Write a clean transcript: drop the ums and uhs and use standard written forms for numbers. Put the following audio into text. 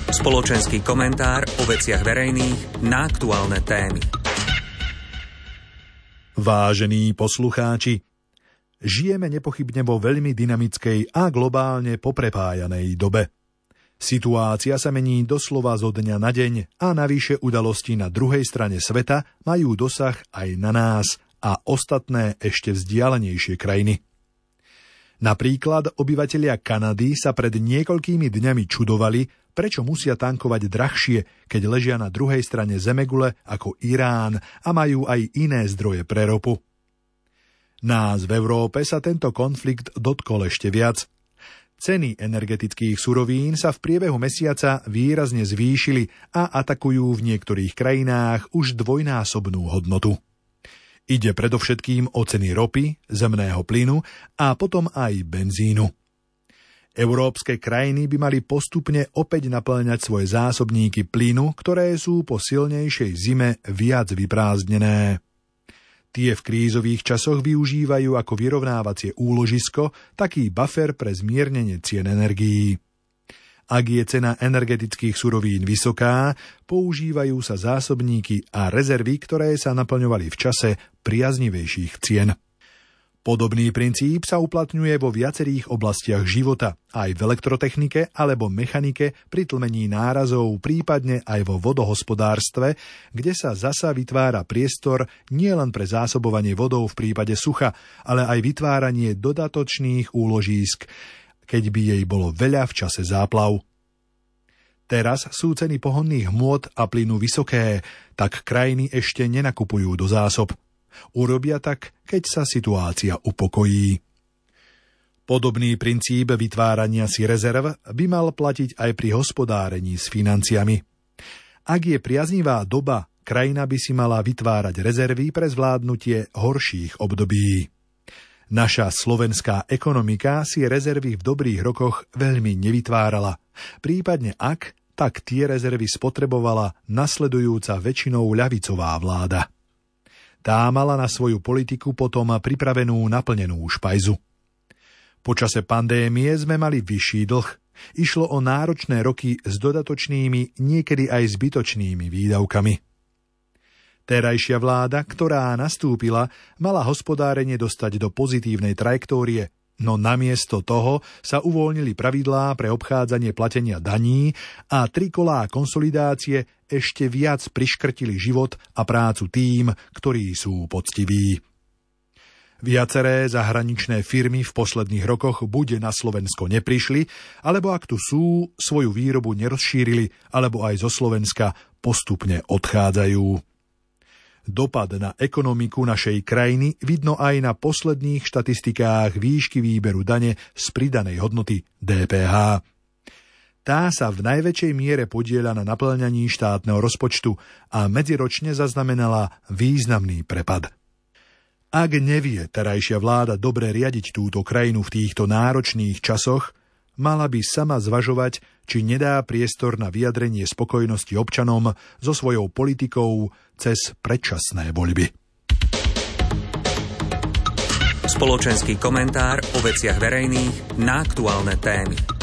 Spoločenský komentár o veciach verejných na aktuálne témy. Vážení poslucháči, žijeme nepochybne vo veľmi dynamickej a globálne poprepájanej dobe. Situácia sa mení doslova zo dňa na deň a navyše udalosti na druhej strane sveta majú dosah aj na nás a ostatné ešte vzdialenejšie krajiny. Napríklad obyvatelia Kanady sa pred niekoľkými dňami čudovali, prečo musia tankovať drahšie, keď ležia na druhej strane zemegule ako Irán a majú aj iné zdroje pre ropu. Nás v Európe sa tento konflikt dotkol ešte viac. Ceny energetických surovín sa v priebehu mesiaca výrazne zvýšili a atakujú v niektorých krajinách už dvojnásobnú hodnotu. Ide predovšetkým o ceny ropy, zemného plynu a potom aj benzínu. Európske krajiny by mali postupne opäť naplňať svoje zásobníky plynu, ktoré sú po silnejšej zime viac vyprázdnené. Tie v krízových časoch využívajú ako vyrovnávacie úložisko taký buffer pre zmiernenie cien energií. Ak je cena energetických surovín vysoká, používajú sa zásobníky a rezervy, ktoré sa naplňovali v čase priaznivejších cien. Podobný princíp sa uplatňuje vo viacerých oblastiach života, aj v elektrotechnike alebo mechanike pri tlmení nárazov, prípadne aj vo vodohospodárstve, kde sa zasa vytvára priestor nielen pre zásobovanie vodou v prípade sucha, ale aj vytváranie dodatočných úložísk, keď by jej bolo veľa v čase záplav. Teraz sú ceny pohonných hmôt a plynu vysoké, tak krajiny ešte nenakupujú do zásob. Urobia tak, keď sa situácia upokojí. Podobný princíp vytvárania si rezerv by mal platiť aj pri hospodárení s financiami. Ak je priaznivá doba, krajina by si mala vytvárať rezervy pre zvládnutie horších období. Naša slovenská ekonomika si rezervy v dobrých rokoch veľmi nevytvárala. Prípadne ak, tak tie rezervy spotrebovala nasledujúca väčšinou ľavicová vláda. Tá mala na svoju politiku potom pripravenú naplnenú špajzu. Počase pandémie sme mali vyšší dlh. Išlo o náročné roky s dodatočnými, niekedy aj zbytočnými výdavkami. Terajšia vláda, ktorá nastúpila, mala hospodárenie dostať do pozitívnej trajektórie, no namiesto toho sa uvoľnili pravidlá pre obchádzanie platenia daní a trikolá konsolidácie ešte viac priškrtili život a prácu tým, ktorí sú poctiví. Viaceré zahraničné firmy v posledných rokoch buď na Slovensko neprišli, alebo ak tu sú, svoju výrobu nerozšírili, alebo aj zo Slovenska postupne odchádzajú. Dopad na ekonomiku našej krajiny vidno aj na posledných štatistikách výšky výberu dane z pridanej hodnoty DPH. Tá sa v najväčšej miere podieľa na naplňaní štátneho rozpočtu a medziročne zaznamenala významný prepad. Ak nevie terajšia vláda dobre riadiť túto krajinu v týchto náročných časoch, mala by sama zvažovať, či nedá priestor na vyjadrenie spokojnosti občanom so svojou politikou cez predčasné voľby. Spoločenský komentár o veciach verejných na aktuálne témy.